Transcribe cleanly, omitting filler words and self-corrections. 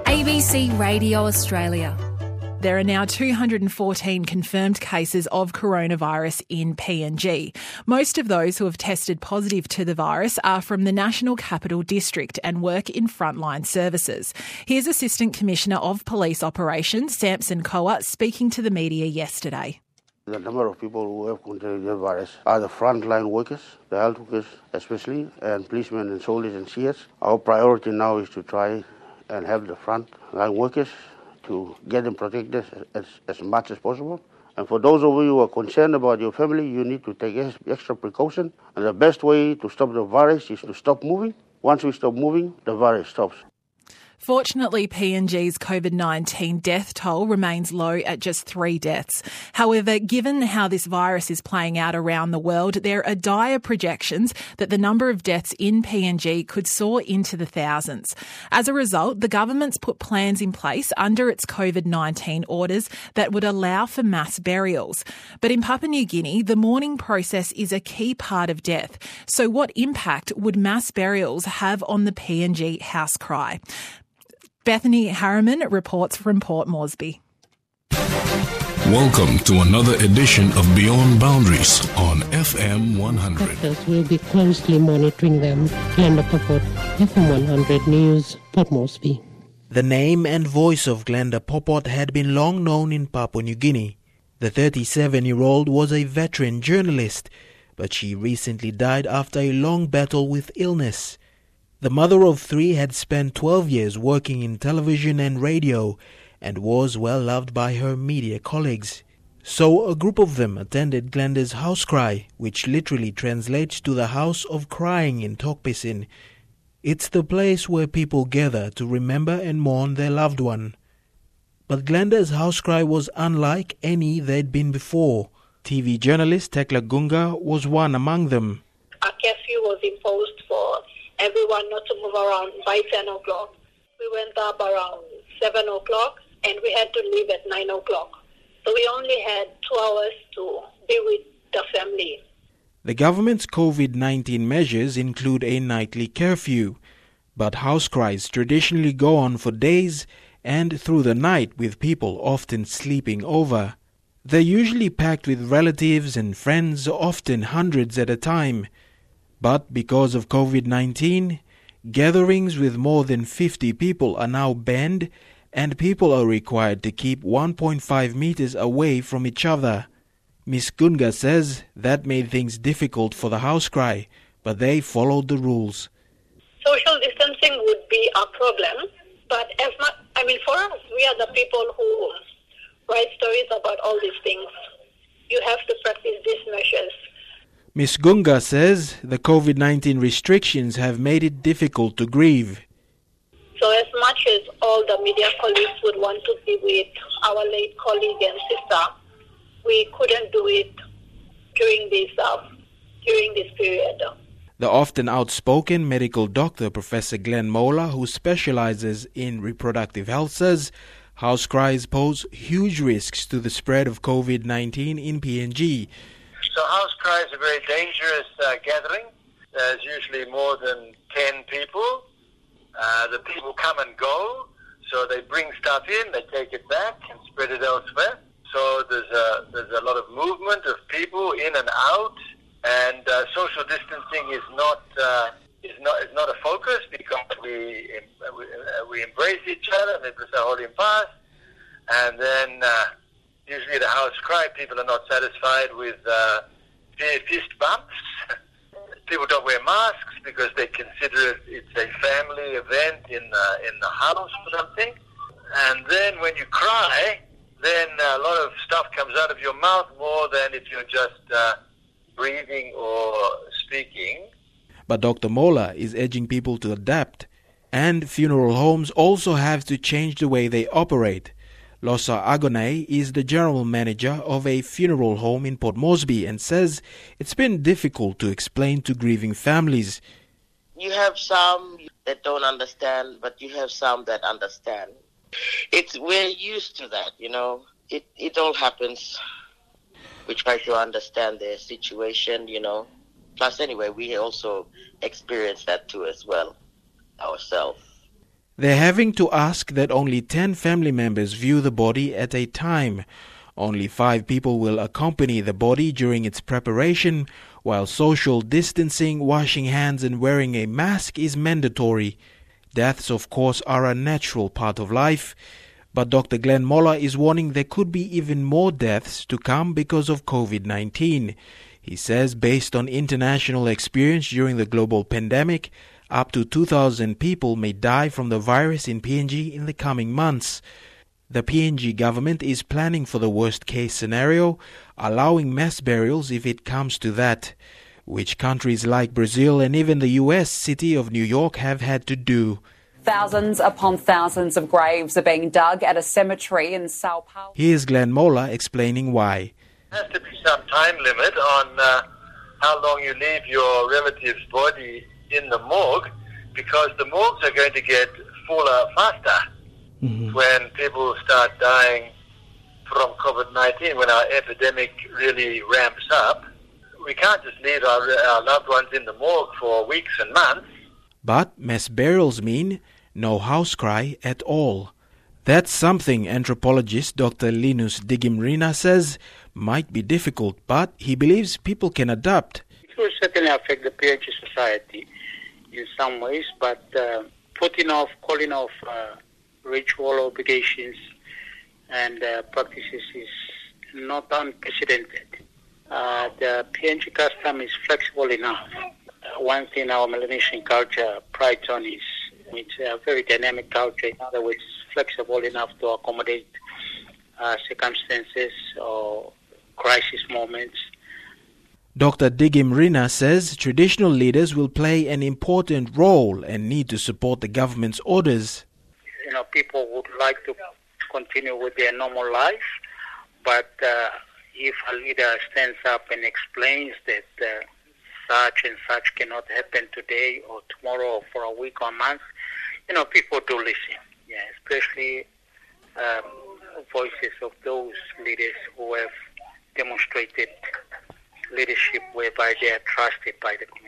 ABC Radio Australia. There are now 214 confirmed cases of coronavirus in PNG. Most of those who have tested positive to the virus are from the National Capital District and work in frontline services. Here's Assistant Commissioner of Police Operations, Samson Koa, speaking to the media yesterday. The number of people who have contracted the virus are the frontline workers, the health workers especially, and policemen and soldiers and CS. Our priority now is to try and have the frontline workers to get them protected as much as possible. And for those of you who are concerned about your family, you need to take extra precaution. And the best way to stop the virus is to stop moving. Once we stop moving, the virus stops. Fortunately, PNG's COVID-19 death toll remains low at just 3 deaths. However, given how this virus is playing out around the world, there are dire projections that the number of deaths in PNG could soar into the thousands. As a result, the government's put plans in place under its COVID-19 orders that would allow for mass burials. But in Papua New Guinea, the mourning process is a key part of death. So what impact would mass burials have on the PNG house cry? Bethany Harriman reports from Port Moresby. Welcome to another edition of Beyond Boundaries on FM 100. Doctors will be closely monitoring them. Glenda Popot, FM 100 News, Port Moresby. The name and voice of Glenda Popot had been long known in Papua New Guinea. The 37-year-old was a veteran journalist, but she recently died after a long battle with illness. The mother of 3 had spent 12 years working in television and radio and was well loved by her media colleagues. So a group of them attended Glenda's house cry, which literally translates to the house of crying in Tokpisin. It's the place where people gather to remember and mourn their loved one. But Glenda's house cry was unlike any they'd been before. TV journalist Tekla Gunga was one among them. A curfew was imposed for everyone not to move around by 10 o'clock. We went up around 7 o'clock and we had to leave at 9 o'clock. So we only had 2 hours to be with the family. The government's COVID-19 measures include a nightly curfew, but house cries traditionally go on for days and through the night, with people often sleeping over. They're usually packed with relatives and friends, often hundreds at a time. But because of COVID-19, gatherings with more than 50 people are now banned and people are required to keep 1.5 meters away from each other. Ms. Gunga says that made things difficult for the house cry, but they followed the rules. Social distancing would be a problem, but for us, we are the people who write stories about all these things. You have to practice these measures. Ms. Gunga says the COVID-19 restrictions have made it difficult to grieve. So as much as all the media colleagues would want to be with our late colleague and sister, we couldn't do it during this period. The often outspoken medical doctor, Professor Glenn Mola, who specializes in reproductive health, says house cries pose huge risks to the spread of COVID-19 in PNG. So house cry is a very dangerous gathering. There's usually more than 10 people. The people come and go, so they bring stuff in, they take it back and spread it elsewhere. So there's a lot of movement of people in and out, and social distancing is not a focus because we embrace each other, and it's a holding fast, and then. Usually the house cry, people are not satisfied with fist bumps. People don't wear masks because they consider it's a family event in the house or something. And then when you cry, then a lot of stuff comes out of your mouth more than if you're just breathing or speaking. But Dr. Mola is urging people to adapt, and funeral homes also have to change the way they operate. Losa Agone is the general manager of a funeral home in Port Moresby and says it's been difficult to explain to grieving families. You have some that don't understand, but you have some that understand. We're used to that, It all happens. We try to understand their situation, Plus, anyway, we also experience that too as well, ourselves. They're having to ask that only 10 family members view the body at a time. Only 5 people will accompany the body during its preparation, while social distancing, washing hands and wearing a mask is mandatory. Deaths, of course, are a natural part of life, but Dr. Glenn Moller is warning there could be even more deaths to come because of COVID-19. He says based on international experience during the global pandemic, up to 2,000 people may die from the virus in PNG in the coming months. The PNG government is planning for the worst-case scenario, allowing mass burials if it comes to that, which countries like Brazil and even the US city of New York have had to do. Thousands upon thousands of graves are being dug at a cemetery in Sao Paulo. Here's Glenn Moller explaining why. There has to be some time limit on how long you leave your relative's body in the morgue, because the morgues are going to get fuller faster. When people start dying from COVID-19, when our epidemic really ramps up, we can't just leave our loved ones in the morgue for weeks and months. But mass burials mean no house cry at all. That's something anthropologist Dr. Linus Digimrina says might be difficult, but he believes people can adapt. It will certainly affect the PNG society in some ways, but calling off ritual obligations and practices is not unprecedented. The PNG custom is flexible enough. One thing our Melanesian culture prides on is it's a very dynamic culture. In other words, flexible enough to accommodate circumstances or crisis moments. Dr. Digimrina says traditional leaders will play an important role and need to support the government's orders. People would like to continue with their normal life, but if a leader stands up and explains that such and such cannot happen today or tomorrow or for a week or a month, people do listen. Yeah, especially voices of those leaders who have demonstrated leadership whereby they are trusted by the community.